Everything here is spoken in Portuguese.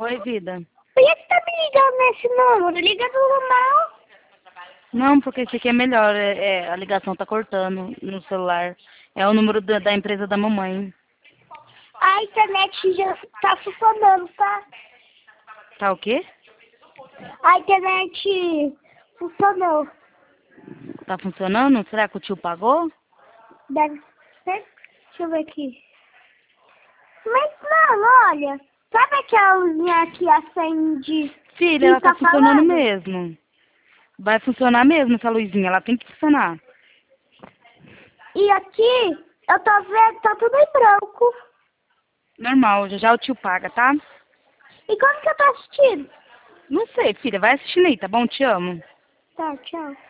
Oi, vida. Por que você tá me ligando nesse número? Liga do normal. Não, porque esse aqui é melhor. A ligação tá cortando no celular. É o número da empresa da mamãe. A internet já tá funcionando, tá? Tá o quê? A internet funcionou. Tá funcionando? Será que o tio pagou? Deve ser. Deixa eu ver aqui. Mas não, olha. Sabe aquela luzinha que acende Filha, e ela tá tá funcionando falando? mesmo. Vai funcionar mesmo essa luzinha. Ela tem que funcionar. E aqui, eu tô vendo, tá tudo em branco. Normal, já já o tio paga, tá? E como que eu tô assistindo? Não sei, filha. Vai assistindo aí, tá bom? Te amo. Tá, tchau.